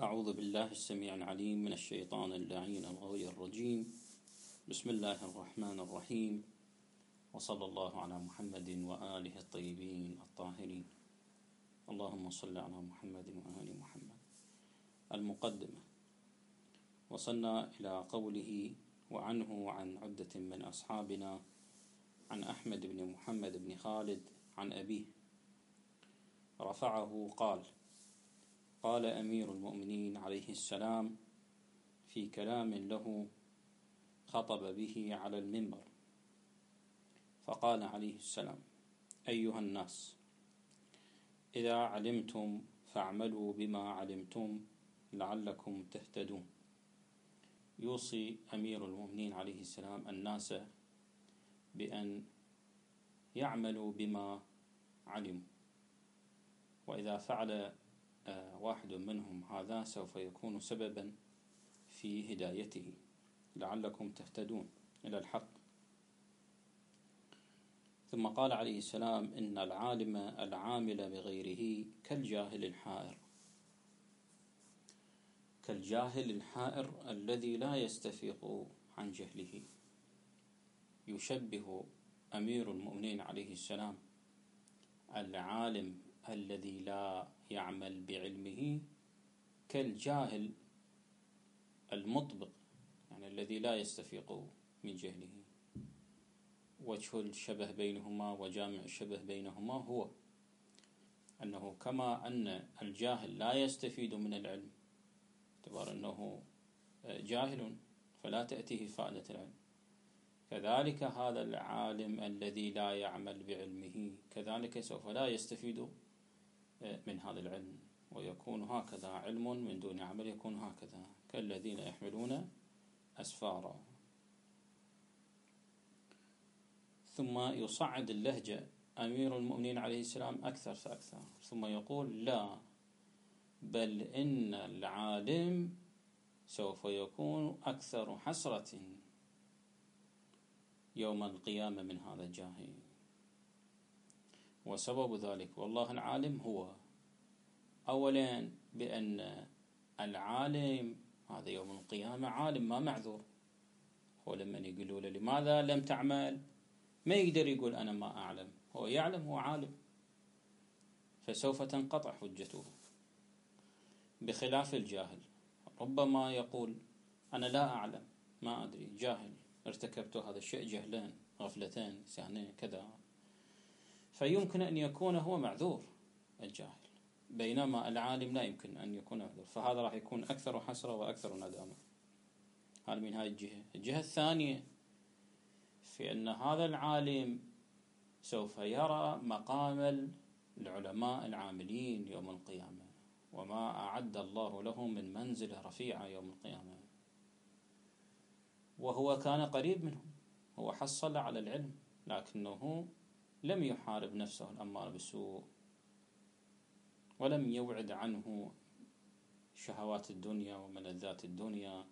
أعوذ بالله السميع العليم من الشيطان اللعين الغوي الرجيم. بسم الله الرحمن الرحيم، وصلى الله على محمد وآله الطيبين الطاهرين. اللهم صل على محمد وآل محمد. المقدمة. وصلنا إلى قوله وعنه وعن عدة من أصحابنا عن أحمد بن محمد بن خالد عن أبيه رفعه قال أمير المؤمنين عليه السلام في كلام له خطب به على المنبر، فقال عليه السلام: أيها الناس، إذا علمتم فاعملوا بما علمتم لعلكم تهتدون. يوصي أمير المؤمنين عليه السلام الناس بأن يعملوا بما علموا، وإذا فعل واحد منهم هذا سوف يكون سببا في هدايته لعلكم تهتدون إلى الحق. ثم قال عليه السلام: إن العالم العامل بغيره كالجاهل الحائر الذي لا يستفيق عن جهله. يشبه أمير المؤمنين عليه السلام العالم الذي لا يعمل بعلمه كالجاهل المطبق، يعني الذي لا يستفيق من جهله. وجه الشبه بينهما وجامع الشبه بينهما هو أنه كما أن الجاهل لا يستفيد من العلم باعتبار أنه جاهل فلا تأتيه فائدة العلم، كذلك هذا العالم الذي لا يعمل بعلمه كذلك سوف لا يستفيد من هذا العلم، ويكون هكذا علم من دون عمل، يكون هكذا كالذين يحملون أسفارا. ثم يصعد اللهجة أمير المؤمنين عليه السلام أكثر فأكثر، ثم يقول: لا، بل إن العالم سوف يكون أكثر حسرة يوم القيامة من هذا الجاهل. وسبب ذلك والله العالم هو أولا بأن العالم هذا يوم القيامة عالم ما معذور. هو لما يقولوا له لماذا لم تعمل ما يقدر يقول أنا ما أعلم، هو يعلم، هو عالم، فسوف تنقطع حجته. بخلاف الجاهل ربما يقول أنا لا أعلم، ما أدري، جاهل، ارتكبت هذا الشيء جهلان، غفلتان، نسيان، كذا، فيمكن أن يكون هو معذور الجاهل، بينما العالم لا يمكن أن يكون معذور، فهذا راح يكون أكثر حسرة وأكثر ندامة. هذا من هذه الجهة. الجهة الثانية في أن هذا العالم سوف يرى مقام العلماء العاملين يوم القيامة، وما أعد الله لهم من منزلة رفيعة يوم القيامة، وهو كان قريب منهم، هو حصل على العلم لكنه لم يحارب نفسه الأمارة بالسوء، ولم يوعد عنه شهوات الدنيا وملذات الدنيا،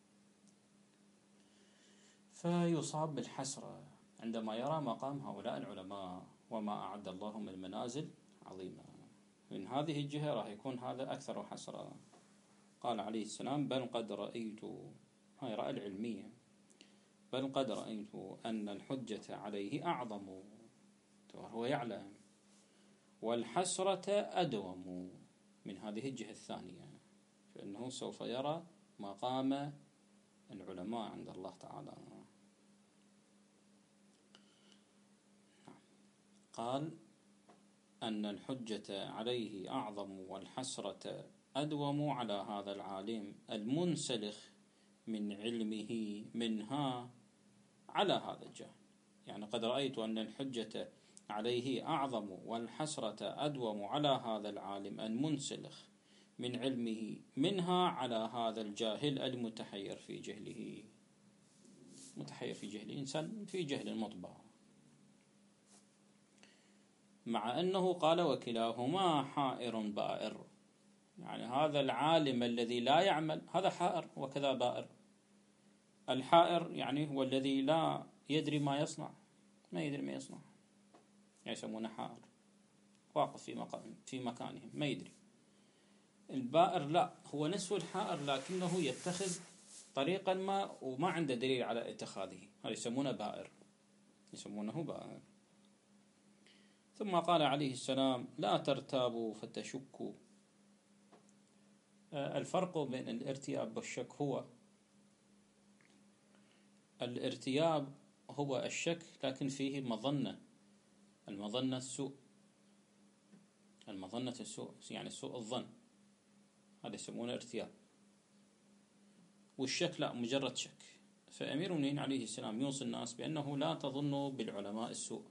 فيصاب بالحسرة عندما يرى مقام هؤلاء العلماء وما أعد الله من منازل عظيمة. من هذه الجهة راح يكون هذا أكثر حسرة. قال عليه السلام: بل قد رأيت، هاي رأي العلمية، بل قد رأيت أن الحجة عليه أعظم، هو يعلم، والحسرة أدوم. من هذه الجهة الثانية، فإنه سوف يرى مقام العلماء عند الله تعالى. قال أن الحجة عليه أعظم والحسرة أدوم على هذا العالم المنسلخ من علمه منها على هذا الجهل. يعني قد رأيت أن الحجة عليه أعظم والحسرة أدوم على هذا العالم المنسلخ من علمه منها على هذا الجاهل المتحير في جهله. متحير في جهله، إنسان في جهل مطبع، مع أنه قال وكلاهما حائر بائر. يعني هذا العالم الذي لا يعمل هذا حائر وكذا بائر. الحائر يعني هو الذي لا يدري ما يصنع، ما يدري ما يصنع، يسمونه حائر، واقف في مكانه ما يدري. البائر لا، هو نسو الحائر لكنه يتخذ طريقا ما وما عنده دليل على اتخاذه، هذا يسمونه بائر، يسمونه بائر. ثم قال عليه السلام: لا ترتابوا فتشكوا. الفرق بين الارتياب والشك هو الارتياب هو الشك لكن فيه مظنة، المظنة السوء، المظنة السوء يعني سوء الظن، هذا يسمونه ارتياب. والشك لا، مجرد شك. فأمير المؤمنين عليه السلام يوصي الناس بأنه لا تظنوا بالعلماء السوء،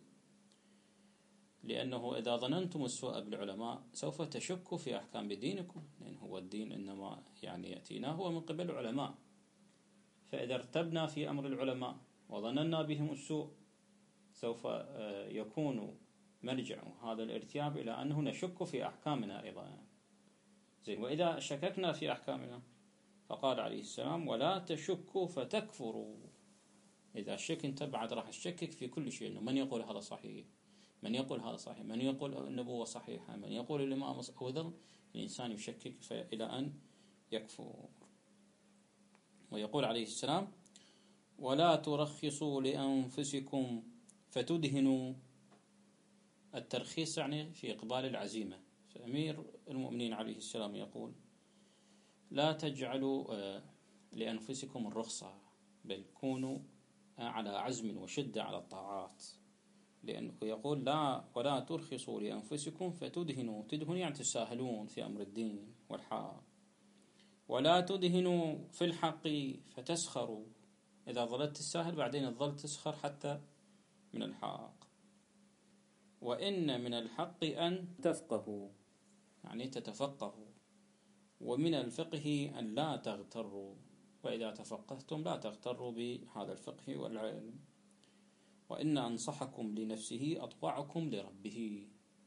لأنه إذا ظننتم السوء بالعلماء سوف تشكوا في أحكام دينكم، لأن هو الدين إنما يعني يأتينا هو من قبل العلماء. فإذا ارتبنا في أمر العلماء وظننا بهم السوء سوف يكون مرجع هذا الارتياب إلى أنه نشك في أحكامنا أيضا. زين، وإذا شككنا في أحكامنا فقال عليه السلام: ولا تشكوا فتكفروا. إذا شك أنت بعد راح تشكك في كل شيء، إنه من يقول هذا صحيح، من يقول هذا صحيح، من يقول النبوة صحيحة، من يقول الإمام وذل الإنسان يشكك إلى أن يكفر. ويقول عليه السلام: ولا ترخصوا لأنفسكم فتدهنوا. الترخيص يعني في إقبال العزيمة. فأمير المؤمنين عليه السلام يقول: لا تجعلوا لأنفسكم الرخصة، بل كونوا على عزم وشدة على الطاعات. لأنه يقول: لا ولا ترخصوا لأنفسكم فتدهنوا. تدهنوا يعني تساهلون في أمر الدين والحق. ولا تدهنوا في الحق فتسخروا. إذا ظلت تساهل بعدين تظل تسخر حتى من الحق. وإن من الحق أن تفقهوا، يعني تتفقهوا. ومن الفقه أن لا تغتروا، وإذا تفقهتم لا تغتروا بهذا الفقه والعلم. وإن أنصحكم لنفسه أطوعكم لربه،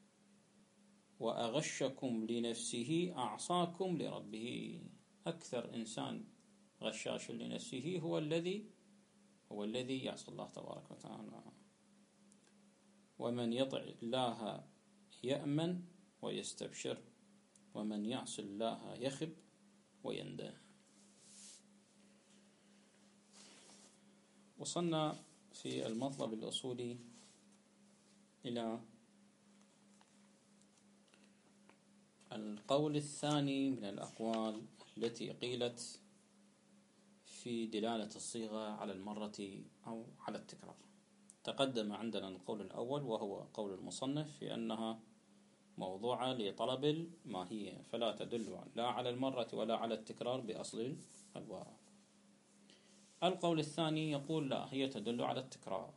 وأغشكم لنفسه أعصاكم لربه. أكثر إنسان غشاش لنفسه هو الذي يعصي الله تبارك وتعالى. ومن يطع الله يأمن ويستبشر، ومن يعص الله يخب ويندى. وصلنا في المطلب الأصولي إلى القول الثاني من الأقوال التي قيلت في دلالة الصيغة على المرة أو على التكرار. تقدم عندنا القول الأول وهو قول المصنف في أنها موضوعة لطلب الماهية، فلا تدل لا على المرة ولا على التكرار بأصل الباب. القول الثاني يقول لا، هي تدل على التكرار،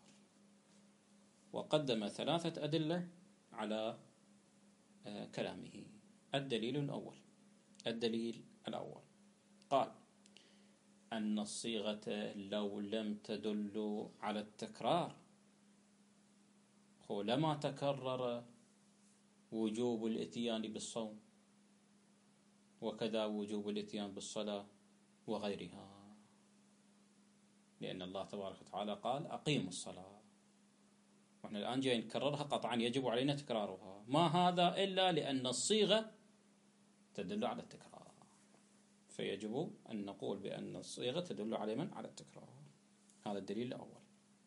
وقدم 3 أدلة على كلامه. الدليل الأول قال أن الصيغة لو لم تدل على التكرار لما تكرر وجوب الاتيان بالصوم، وكذا وجوب الاتيان بالصلاة وغيرها، لأن الله تبارك وتعالى قال أقيموا الصلاة، ونحن الآن جاي نكررها قطعا يجب علينا تكرارها. ما هذا إلا لأن الصيغة تدل على التكرار، فيجب أن نقول بأن الصيغة تدل على التكرار. هذا الدليل الأول.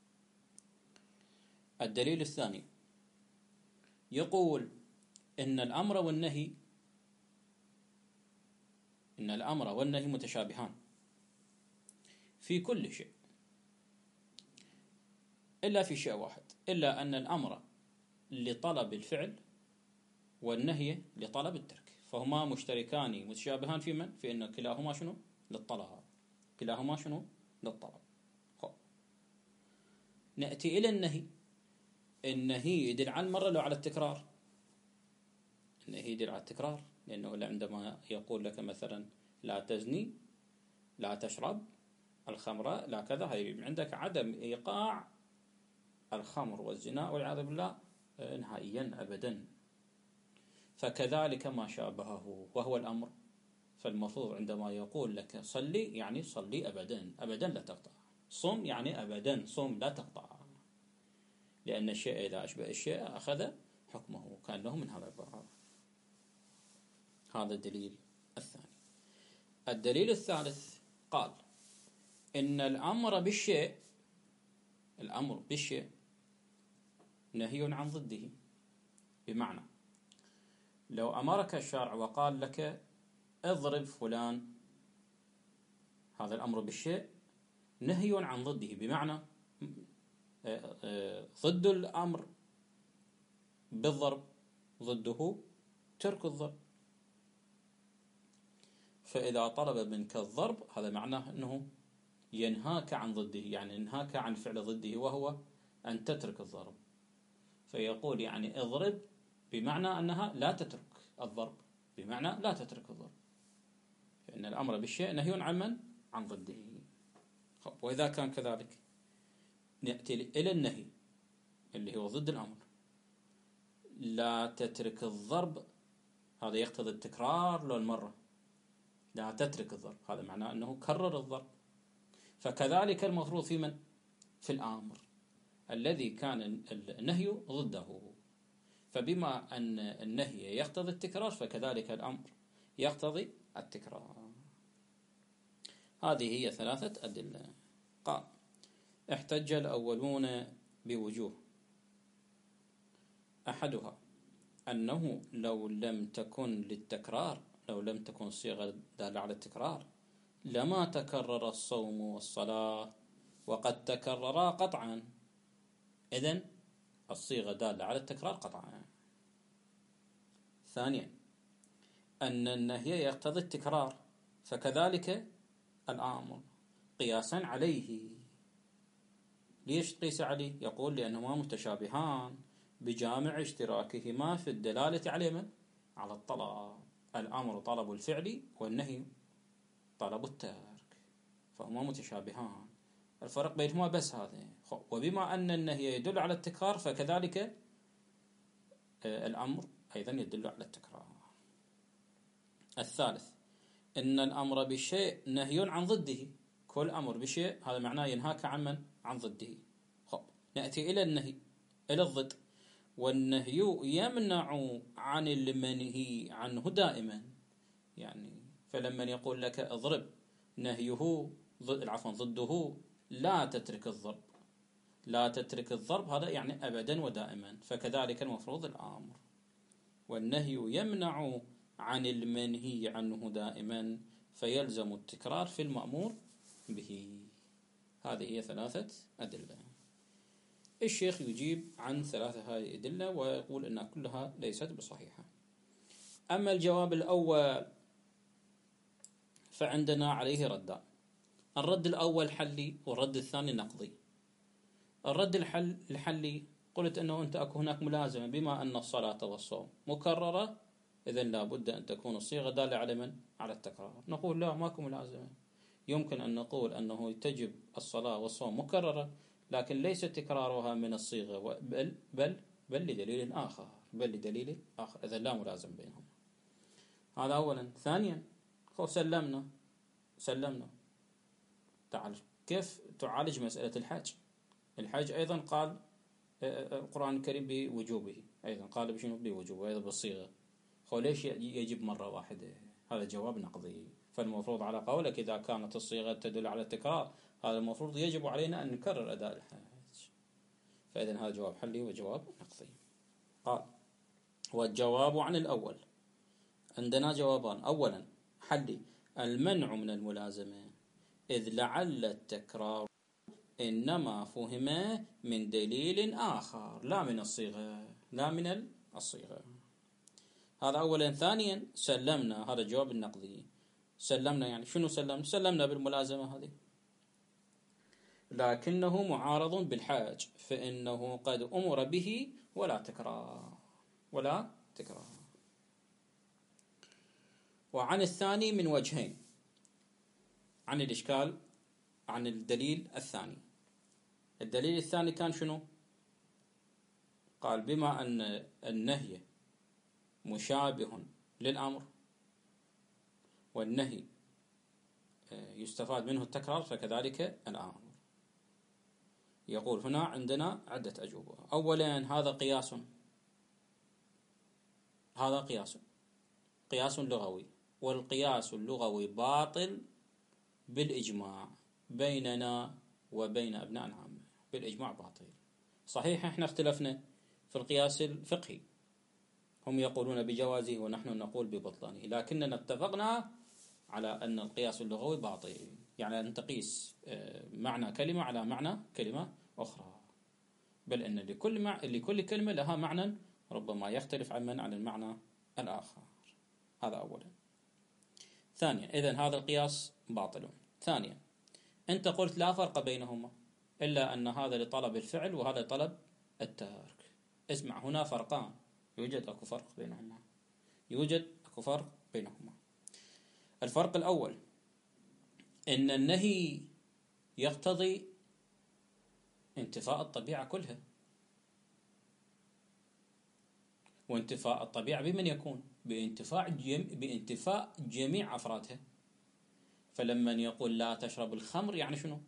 الدليل الثاني يقول إن الأمر والنهي متشابهان في كل شيء إلا في شيء واحد، إلا أن الأمر لطلب الفعل والنهي لطلب الترك، فهما مشتركان متشابهان في من؟ في أن كلاهما شنو؟ للطلب. كلاهما شنو؟ للطلب. نأتي إلى النهي يدل على المرة لو على التكرار؟ النهي يدل على التكرار، لأنه عندما يقول لك مثلا لا تزني، لا تشرب الخمر، لا كذا، هي عندك عدم إيقاع الخمر والزنا والعياذ بالله نهائيا أبدا. فكذلك ما شابهه وهو الأمر، فالمفروض عندما يقول لك صلي يعني صلي أبدا أبدا لا تقطع، صم يعني أبدا صم لا تقطع، لأن الشيء إذا أشبه الشيء أخذ حكمه كأنه من هذا الباب. هذا الدليل الثاني. الدليل الثالث قال إن الأمر بالشيء نهي عن ضده. بمعنى لو أمرك الشارع وقال لك اضرب فلان، هذا الأمر بالشيء نهي عن ضده، بمعنى ضد الأمر بالضرب ضده ترك الضرب. فإذا طلب منك الضرب هذا معناه أنه ينهاك عن ضده، يعني ينهاك عن فعل ضده وهو أن تترك الضرب. فيقول يعني اضرب بمعنى أنها لا تترك الضرب، بمعنى لا تترك الضرب، فإن الأمر بالشيء نهي عن من؟ عن ضده. وإذا كان كذلك نأتي إلى النهي اللي هو ضد الأمر، لا تترك الضرب، هذا يقتضي التكرار لو المرة، لا تترك الضرب هذا معناه أنه كرر الضرب. فكذلك المفروض في من؟ في الآمر الذي كان النهي ضده. فبما أن النهي يقتضي التكرار فكذلك الأمر يقتضي التكرار. هذه هي ثلاثة أدلة. قال احتج الأولون بوجوه، أحدها أنه لو لم تكن للتكرار، لو لم تكن الصيغة دالة على التكرار لما تكرر الصوم والصلاة وقد تكررا قطعا. إذن الصيغة دالة على التكرار قطعا. ثانيا أن النهي يقتضي التكرار فكذلك الآمر قياسا عليه. ليش تقيس عليه؟ يقول لأنهما متشابهان بجامع اشتراكهما في الدلالة على من؟ على الطلب. الأمر طلب الفعل والنهي طلب الترك، فهما متشابهان، الفرق بينهما بس هذا. وبما أن النهي يدل على التكرار فكذلك الأمر أيضا يدل على التكرار. الثالث إن الأمر بالشيء نهي عن ضده. كل أمر بشيء هذا معناه ينهاك عن من؟ عن ضده. نأتي إلى النهي، إلى الضد. والنهي يمنع عن المنهي عنه دائما. يعني فلما يقول لك اضرب نهيه ضده لا تترك الضرب، لا تترك الضرب هذا يعني أبدا ودائما. فكذلك المفروض الأمر، والنهي يمنع عن المنهي عنه دائما فيلزم التكرار في المأمور به. هذه هي ثلاثة أدلة. الشيخ يجيب عن ثلاثة هذه الأدلة ويقول أنها كلها ليست بصحيحة. أما الجواب الأول فعندنا عليه ردان. الرد الأول حلي والرد الثاني نقضي. الرد الحلي قلت أنه أنت أكو هناك ملازمة، بما أن الصلاة والصوم مكررة إذن لا بد أن تكون الصيغة دالة على من؟ على التكرار. نقول لا، ماكو ملازمة. يمكن أن نقول أنه تجب الصلاة والصوم مكررة لكن ليس تكرارها من الصيغة بل لدليل آخر، إذن لا ملازم بينهم. هذا أولا. ثانيا سلمنا. تعال كيف تعالج مسألة الحج؟ الحج أيضا قال القرآن الكريم بوجوبه، أيضا قال بشنو؟ بوجوبه أيضا بالصيغة. ليش يجب مرة واحدة؟ هذا جواب نقضي. فالمفروض على قولك إذا كانت الصيغة تدل على التكرار هذا المفروض يجب علينا أن نكرر أداء الحج. فإذن هذا جواب حلي وجواب نقضي. قال والجواب عن الأول عندنا جوابان. أولا حلي المنع من الملازمة، إذ لعل التكرار إنما فهم من دليل آخر لا من الصيغة. هذا أولا. ثانيا سلمنا، هذا الجواب النقضي. سلمنا يعني شنو سلمنا بالملازمة هذه، لكنه معارض بالحاج فإنه قد أمر به ولا تكرار. وعن الثاني من وجهين، عن الإشكال عن الدليل الثاني. الدليل الثاني كان شنو؟ قال بما أن النهي مشابه للأمر والنهي يستفاد منه التكرار فكذلك الأمر. يقول هنا عندنا عدة أجوبة. أولا هذا قياس لغوي والقياس اللغوي باطل بالإجماع بيننا وبين أبناء العامة، بالإجماع باطل. صحيح احنا اختلفنا في القياس الفقهي، هم يقولون بجوازه ونحن نقول ببطلانه، لكننا اتفقنا على أن القياس اللغوي باطل، يعني أن تقيس معنى كلمة على معنى كلمة أخرى، بل أن لكل كلمة لها معنى ربما يختلف عن المعنى الآخر. هذا أولا. ثانيا، إذن هذا القياس باطل. ثانيا، أنت قلت لا فرق بينهما إلا أن هذا لطلب الفعل وهذا لطلب الترك. اسمع، هنا فرقان، يوجد أكو فرق بينهما، يوجد أكو فرق بينهما. الفرق الأول إن النهي يقتضي انتفاء الطبيعة كلها، وانتفاء الطبيعة بمن يكون؟ بانتفاء جميع أفرادها. فلما يقول لا تشرب الخمر يعني شنو؟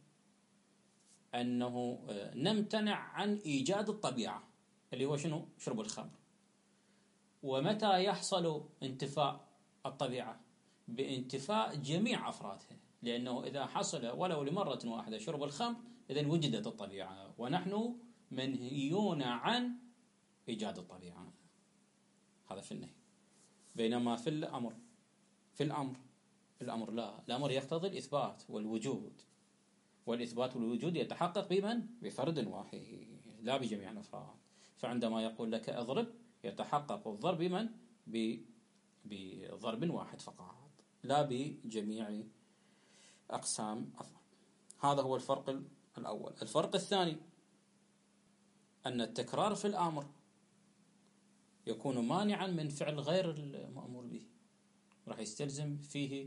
أنه نمتنع عن إيجاد الطبيعة اللي هو شنو؟ شرب الخمر. ومتى يحصل انتفاء الطبيعة؟ بانتفاء جميع أفرادها، لأنه إذا حصل ولو لمرة واحدة شرب الخمر إذن وجدت الطبيعة، ونحن منهيون عن إيجاد الطبيعة. هذا في النهي. بينما في الأمر لا، الأمر يقتضي الإثبات والوجود، والإثبات والوجود يتحقق بمن؟ بفرد واحد لا بجميع الأفراد. فعندما يقول لك اضرب يتحقق الضرب بمن؟ بضرب واحد فقط، لا بجميع أقسام الضرب. هذا هو الفرق الأول. الفرق الثاني أن التكرار في الأمر يكون مانعا من فعل غير المأمور به، راح يستلزم فيه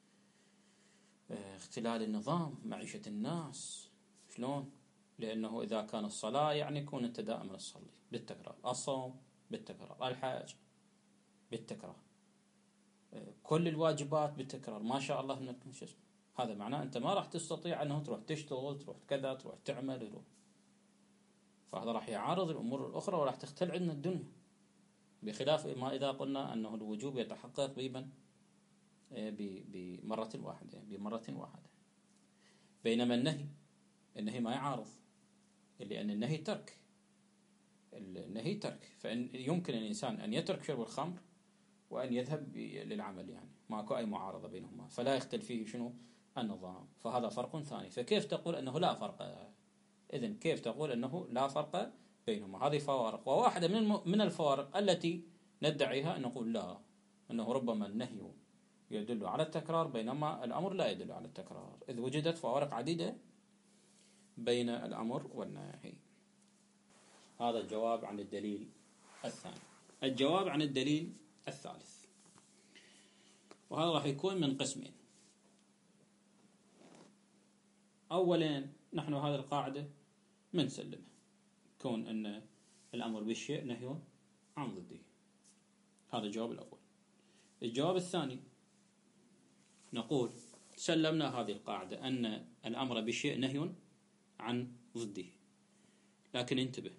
اختلال النظام، معيشة الناس. شلون؟ لأنه إذا كان الصلاة يعني يكون أنت دائما تصلي بالتكرار، الصوم بالتكرار، الحج بالتكرار، كل الواجبات بالتكرار، ما شاء الله انك هذا معناه أنت ما راح تستطيع أنه تروح تشتغل، تروح كذا، تروح تعمل، فهذا راح يعارض الأمور الأخرى وراح تختل عندنا الدنيا، بخلاف ما إذا قلنا أنه الوجوب يتحقق بمرة واحدة. بينما النهي ما يعارض، لأن النهي ترك، فإن يمكن الإنسان أن يترك شرب الخمر وأن يذهب للعمل، يعني ماكو أي معارضة بينهما، فلا يختل فيه شنو؟ النظام. فهذا فرق ثاني. فكيف تقول أنه لا فرق؟ إذن كيف تقول أنه لا فرق بينهما؟ هذه فوارق، وواحدة من الفوارق التي ندعيها أن نقول لا، أنه ربما النهي يدل على التكرار بينما الأمر لا يدل على التكرار، إذ وجدت فوارق عديدة بين الأمر والنهي. هذا الجواب عن الدليل الثاني. الجواب عن الدليل الثالث، وهذا راح يكون من قسمين. أولا، نحن هذه القاعدة منسلمها، كون أن الأمر بالشيء نهي عن ضده. هذا الجواب الأول. الجواب الثاني، نقول سلمنا هذه القاعدة أن الأمر بالشيء نهي عن ضده، لكن انتبه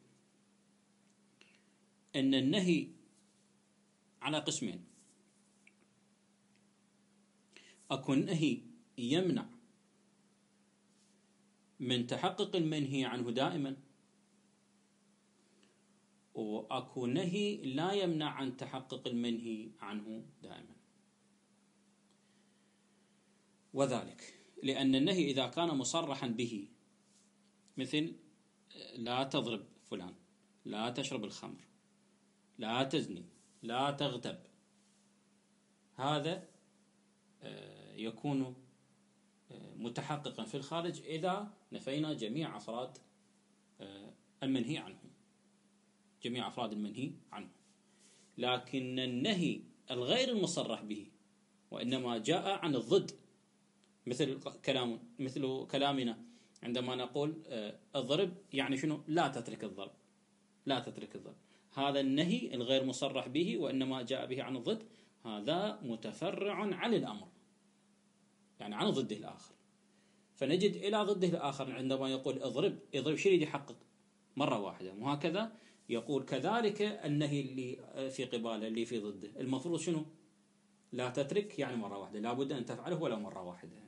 أن النهي على قسمين. أكو نهي يمنع من تحقق المنهي عنه دائما، وأكو نهي لا يمنع عن تحقق المنهي عنه دائما. وذلك لأن النهي إذا كان مصرحا به، مثل لا تضرب فلان، لا تشرب الخمر، لا تزني، لا تغتب، هذا يكون متحققا في الخارج إذا نفينا جميع أفراد المنهي عنه، جميع أفراد المنهي عنه. لكن النهي الغير المصرح به وإنما جاء عن الضد، مثل كلامنا عندما نقول اضرب يعني شنو؟ لا تترك الضرب، لا تترك الضرب. هذا النهي الغير مصرح به وإنما جاء به عن الضد، هذا متفرع عن الأمر، يعني عن ضده الآخر. فنجد إلى ضده الآخر عندما يقول اضرب شو يريد يحقق؟ مرة واحدة. وهكذا يقول كذلك النهي اللي في قباله اللي في ضده المفروض شنو؟ لا تترك يعني مرة واحدة، لابد أن تفعله ولو مرة واحدة.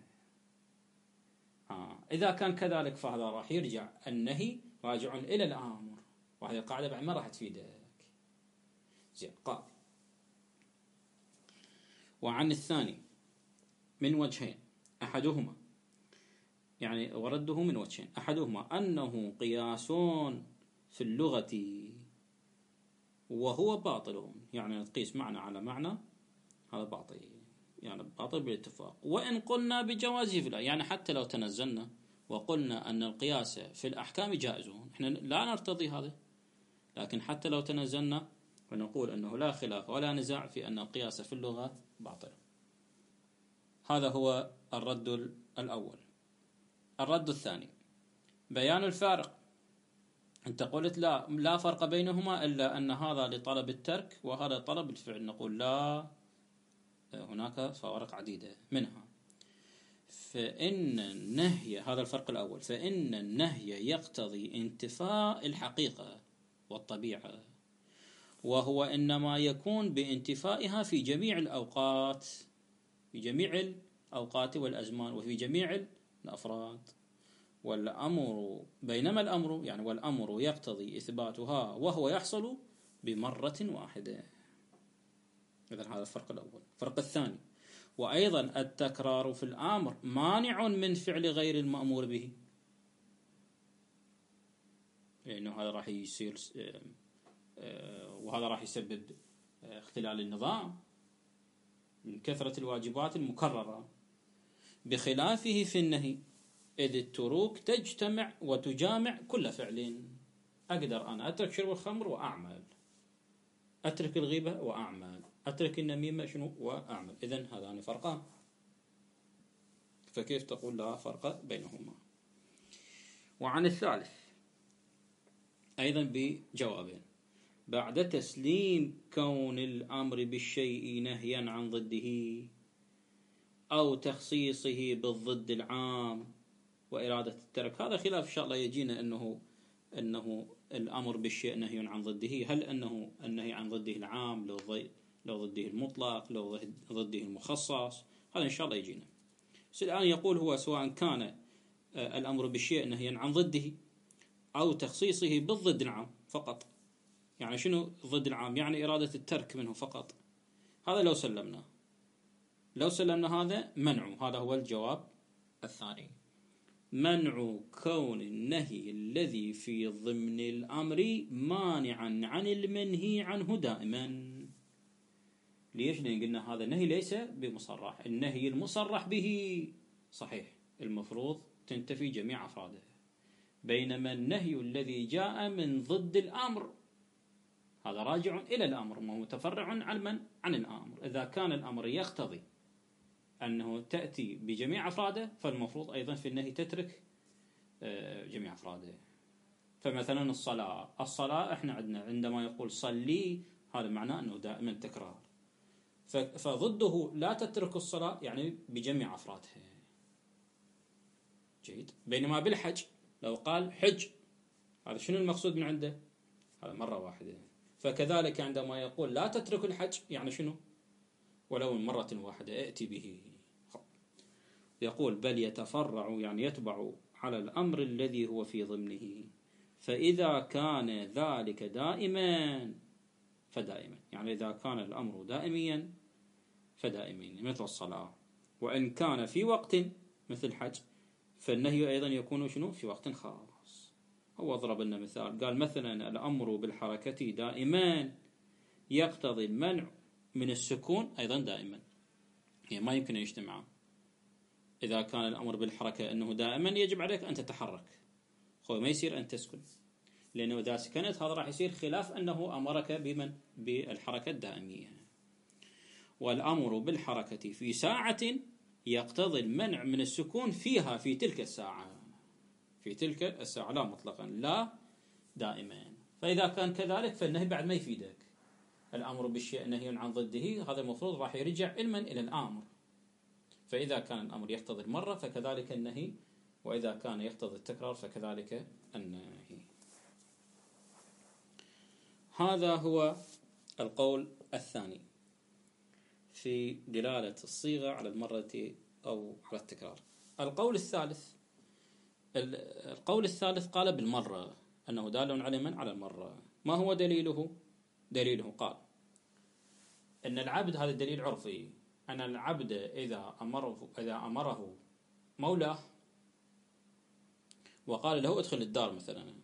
إذا كان كذلك فهذا راح يرجع النهي راجع إلى الآمر، وهذه القاعدة بعد ما راح تفيدك. زين. قال: وعن الثاني من وجهين أحدهما، يعني ورده من وجهين، أحدهما أنه قياس في اللغة وهو باطل، يعني تقيس معنى على معنى، هذا باطل، يعني باطل بالاتفاق. وإن قلنا بجوازه في الآية، يعني حتى لو تنزلنا وقلنا أن القياس في الأحكام جائز، إحنا لا نرتضي هذا، لكن حتى لو تنزلنا ونقول أنه لا خلاف ولا نزاع في أن القياس في اللغة باطل. هذا هو الرد الأول. الرد الثاني: بيان الفارق. أنت قلت لا فرق بينهما إلا أن هذا لطلب الترك وهذا طلب الفعل. نقول لا، هناك فوارق عديدة، منها فإن النهي، هذا الفرق الأول، فإن النهي يقتضي انتفاء الحقيقة والطبيعة، وهو إنما يكون بانتفائها في جميع الأوقات، في جميع الأوقات والأزمان وفي جميع الأفراد. والأمر، بينما الأمر يعني والأمر يقتضي إثباتها وهو يحصل بمرة واحدة. إذن هذا الفرق الأول. الفرق الثاني: وأيضا التكرار في الأمر مانع من فعل غير المأمور به، لأنه هذا راح يصير وهذا راح يسبب اختلال النظام من كثرة الواجبات المكررة، بخلافه في النهي، إذ التروك تجتمع وتجامع كل فعل. أقدر أنا أترك شرب الخمر وأعمل، أترك الغيبة وأعمل، أترك النميمة شنو وأعمل. إذن هذان فرقان، فكيف تقول لا فرق بينهما؟ وعن الثالث أيضا بجوابين: بعد تسليم كون الأمر بالشيء نهيا عن ضده أو تخصيصه بالضد العام وإرادة الترك. هذا خلاف إن شاء الله يجينا أنه الأمر بالشيء نهي عن ضده، هل أنه النهي عن ضده العام، لو ضده المطلق، لو ضده المخصص، هذا إن شاء الله يجينا. بس الآن يقول هو سواء كان الأمر بالشيء نهيا عن ضده أو تخصيصه بالضد العام فقط. يعني شنو ضد العام؟ يعني إرادة الترك منه فقط. هذا لو سلمنا هذا منع. هذا هو الجواب الثاني: منع كون النهي الذي في ضمن الأمر مانعا عن المنهي عنه دائما. ليش؟ لأن قلنا هذا النهي ليس بمصرح، النهي المصرح به صحيح المفروض تنتفي جميع أفراده، بينما النهي الذي جاء من ضد الأمر هذا راجع إلى الأمر، متفرع عن الأمر. إذا كان الأمر يقتضي أنه تأتي بجميع أفراده، فالمفروض أيضا في النهي تترك جميع أفراده. فمثلا الصلاة إحنا عندما يقول صلي، هذا معناه أنه دائما تكرار، فضده لا تترك الصلاة يعني بجميع أفرادها. جيد. بينما بالحج لو قال حج، هذا شنو المقصود من عنده؟ هذا مرة واحدة. فكذلك عندما يقول لا تترك الحج، يعني شنو؟ ولو مرة واحدة ائتي به. يقول بل يتفرع، يعني يتبع على الأمر الذي هو في ضمنه، فإذا كان ذلك دائما فدائما، يعني إذا كان الأمر دائميا فدائمين مثل الصلاة، وإن كان في وقت مثل الحج فالنهي أيضا يكون شنو؟ في وقت خاص. هو ضرب لنا مثال، قال مثلا الأمر بالحركة دائما يقتضي المنع من السكون أيضا دائما، يعني ما يمكن يجتمعان. إذا كان الأمر بالحركة أنه دائما يجب عليك أن تتحرك، ما يصير أن تسكن، لأنه إذا سكنت هذا راح يصير خلاف أنه أمرك بالحركة الدائمية. والأمر بالحركة في ساعة يقتضي المنع من السكون فيها في تلك الساعة لا مطلقا لا دائما. فإذا كان كذلك فالنهي بعد ما يفيدك. الأمر بالشيء نهي عن ضده، هذا المفروض راح يرجع علما إلى الأمر. فإذا كان الأمر يقتضي المرة فكذلك النهي، وإذا كان يقتضي التكرار فكذلك النهي. هذا هو القول الثاني في دلالة الصيغة على المرة أو على التكرار. القول الثالث قال بالمرة، أنه دال على من؟ على المرة. ما هو دليله؟ دليله قال أن العبد، هذا الدليل عرفي، أن العبد إذا أمره مولاه وقال له ادخل الدار مثلا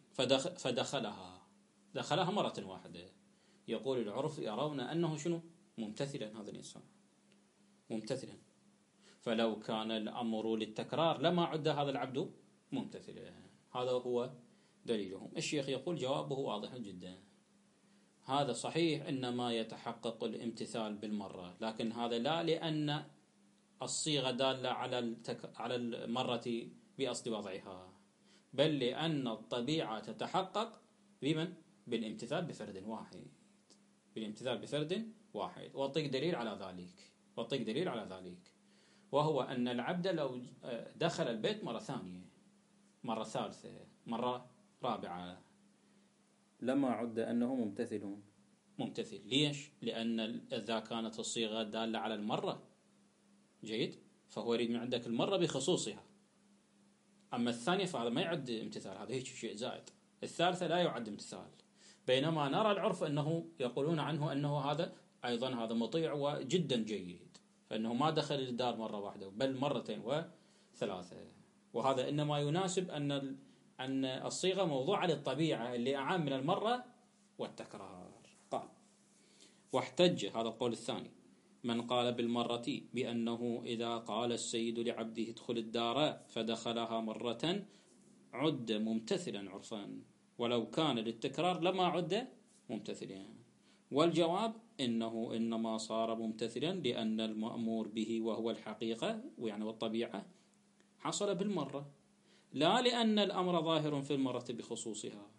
دخلها مرة واحدة، يقول العرف يرون أنه شنو؟ ممتثلا، هذا الإنسان ممتثلا. فلو كان الأمر للتكرار لما عد هذا العبد ممتثلا. هذا هو دليلهم. الشيخ يقول جوابه واضح جدا، هذا صحيح إنما يتحقق الامتثال بالمرة، لكن هذا لا لأن الصيغة دالة على المرة بأصل وضعها، بل لأن الطبيعة تتحقق بمن؟ بالامتثال بفرد واحد. بالامتثال بفرد واحد. وأعطيك دليل على ذلك، وهو أن العبد لو دخل البيت مرة ثانية، مرة ثالثة، مرة رابعة، لما عد أنه ممتثل. ليش؟ لأن إذا كانت الصيغة دالة على المرة، جيد، فهو يريد من عندك المرة بخصوصها. أما الثانية فهذا ما يعد امتثال، هذا هيك شيء زائد. الثالثة لا يعد امتثال، بينما نرى العرف أنه يقولون عنه أنه هذا أيضا هذا مطيع وجدا جيد، فإنه ما دخل الدار مرة واحدة بل مرتين وثلاثة. وهذا إنما يناسب أن الصيغة موضوعة للطبيعة اللي أعام من المرة والتكرار. قال واحتج، هذا القول الثاني، من قال بالمرة بأنه إذا قال السيد لعبده ادخل الدار فدخلها مرة عد ممتثلا عرفا، ولو كان للتكرار لما عد ممتثلا. والجواب إنه إنما صار ممتثلا لأن المأمور به وهو الحقيقة يعني والطبيعة حصل بالمرة، لا لأن الأمر ظاهر في المرة بخصوصها،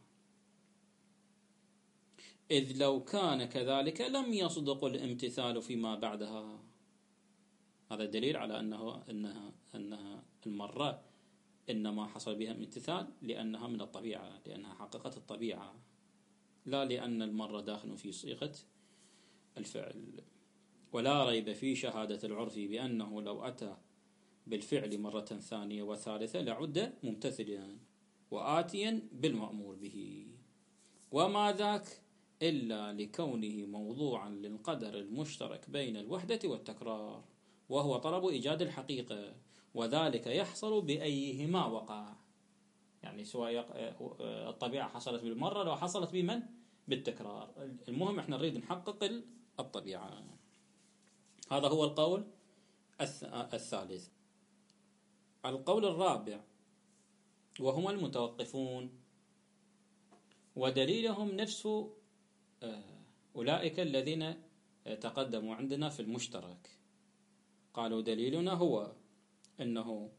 إذ لو كان كذلك لم يصدق الامتثال فيما بعدها. هذا دليل على أنها المرة إنما حصل بها امتثال لأنها من الطبيعة، لأنها حققت الطبيعة، لا لأن المرة داخل في صيغة الفعل. ولا ريب في شهادة العرف بأنه لو أتى بالفعل مرة ثانية وثالثة لعد ممتثلا وآتيا بالمأمور به، وما ذاك إلا لكونه موضوعا للقدر المشترك بين الوحدة والتكرار، وهو طلب إيجاد الحقيقة، وذلك يحصل بأيهما وقع. يعني سواء الطبيعة حصلت بالمرة لو حصلت بمن؟ بالتكرار. المهم احنا نريد نحقق الطبيعة. هذا هو القول الثالث. القول الرابع وهم المتوقفون، ودليلهم نفس أولئك الذين تقدموا عندنا في المشترك. قالوا دليلنا هو أنه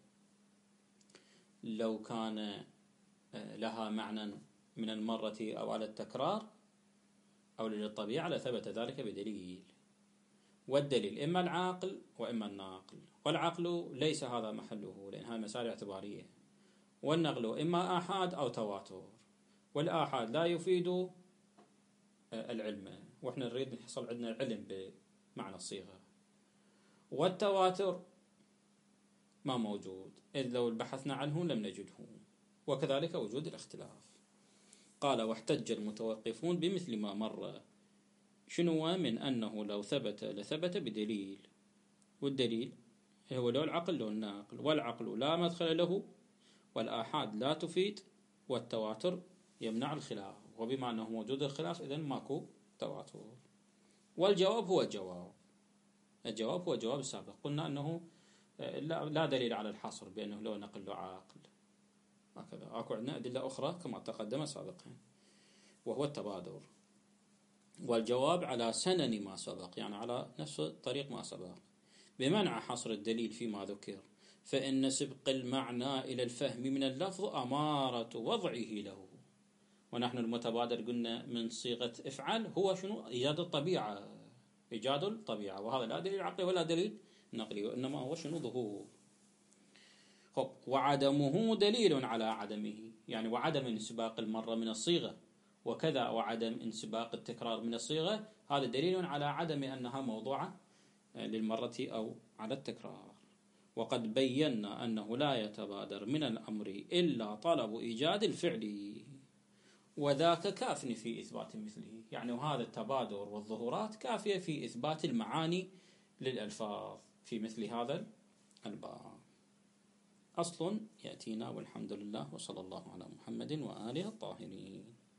لو كان لها معنى من المرة أو على التكرار أو للطبيعة لثبت ذلك بدليل، والدليل إما العاقل وإما الناقل، والعقل ليس هذا محله لأنها مسائل اعتبارية، والنقل إما آحاد أو تواتر، والآحاد لا يفيد العلم، وإحنا نريد نحصل عندنا العلم بمعنى الصيغة، والتواتر ما موجود، إذ لو بحثنا عنه لم نجده، وكذلك وجود الاختلاف. قال واحتج المتوقفون بمثل ما مر، شنو من أنه لو ثبت لثبت بدليل، والدليل هو لو العقل لو الناقل، والعقل لا مدخل له، والآحاد لا تفيد، والتواتر يمنع الخلاف، وبما أنه موجود الخلاف إذن ماكو تواتر. والجواب هو الجواب هو الجواب السابق، قلنا أنه لا دليل على الحصر بأنه لو نقل له عاقل، هكذا أكو عندنا أدلة أخرى كما تقدم سابقا وهو التبادر. والجواب على سنن ما سبق، يعني على نفس طريق ما سبق، بمنع حصر الدليل فيما ذكر، فإن سبق المعنى إلى الفهم من اللفظ أمارة وضعه له. ونحن المتبادر قلنا من صيغة افعل هو شنو؟ إيجاد الطبيعة، وهذا لا دليل عقلي ولا دليل نقلي، وإنما هو شنو؟ ظهور. وعدمه دليل على عدمه، يعني وعدم انسباق المرة من الصيغة، وكذا وعدم انسباق التكرار من الصيغة، هذا دليل على عدم أنها موضوعة للمرة أو على التكرار. وقد بينا أنه لا يتبادر من الأمر إلا طلب إيجاد الفعل، وذاك كاف في إثبات مثله. يعني وهذا التبادر والظهورات كافية في إثبات المعاني للألفاظ في مثل هذا الباب. أصل يأتينا، والحمد لله، وصلى الله على محمد وآله الطاهرين.